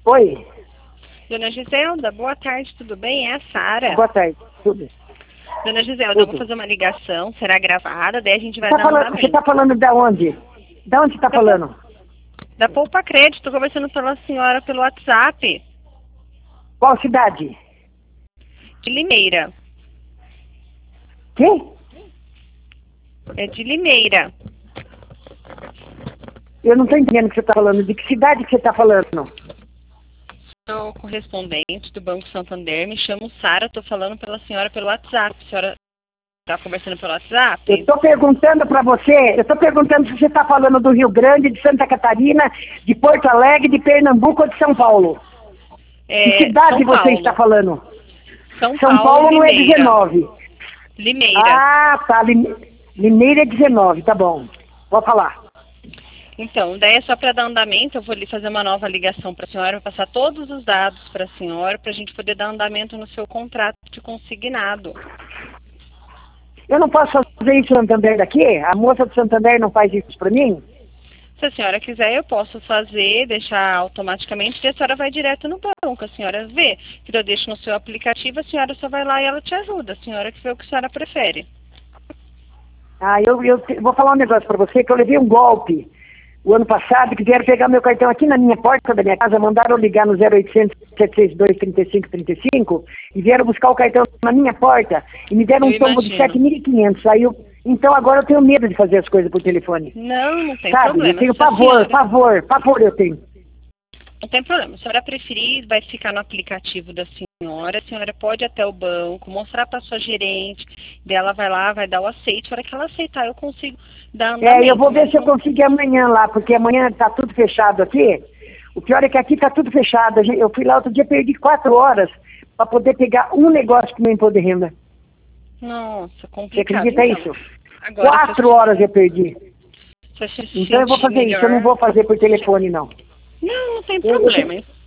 Oi. Dona Giselda, boa tarde, tudo bem? É a Sara. Boa tarde, tudo. Dona Giselda, eu vou fazer uma ligação, será gravada, daí a gente vai dar Você está falando da onde? Da onde você está falando? Da Poupa Crédito, estou conversando pela senhora pelo WhatsApp. Qual cidade? De Limeira. Quem? É de Limeira. Eu não estou entendendo o que você está falando. De que cidade que você está falando? Sou correspondente do Banco Santander, me chamo Sara, estou falando pela senhora pelo WhatsApp. A senhora está conversando pelo WhatsApp? Eu estou perguntando para você, se você está falando do Rio Grande, de Santa Catarina, de Porto Alegre, de Pernambuco ou de São Paulo. Que cidade você está falando? São Paulo não é Limeira. 19. Limeira. Ah, tá. Limeira é 19, tá bom. Vou falar. Então, daí é só para dar andamento, eu vou lhe fazer uma nova ligação para a senhora, vou passar todos os dados para a senhora, para a gente poder dar andamento no seu contrato de consignado. Eu não posso fazer isso no Santander daqui? A moça do Santander não faz isso para mim? Se a senhora quiser, eu posso fazer, deixar automaticamente, e a senhora vai direto no banco. A senhora vê que eu deixo no seu aplicativo, a senhora só vai lá e ela te ajuda. A senhora que vê o que a senhora prefere. Ah, eu vou falar um negócio para você, que eu levei um golpe o ano passado, que vieram pegar meu cartão aqui na minha porta da minha casa, mandaram ligar no 0800 762 3535 e vieram buscar o cartão na minha porta e me deram um tombo de 7.500. Aí então agora eu tenho medo de fazer as coisas por telefone. Não tem Sabe? problema. Eu tenho pavor eu tenho. Não tem problema. Se a senhora preferir, vai ficar no aplicativo da senhora. A senhora pode ir até o banco, mostrar para sua gerente, dela vai lá, vai dar o aceite. Na hora que ela aceitar, eu consigo dar andamento. Eu vou ver se eu consigo amanhã lá, porque amanhã tá tudo fechado aqui. O pior é que aqui tá tudo fechado. Eu fui lá outro dia, perdi 4 horas para poder pegar um negócio com meu imposto de renda. Nossa, complicado. Você acredita então. isso? Agora, 4 horas eu perdi. Se Então eu vou fazer isso, eu não vou fazer por telefone, não. Não tem problema.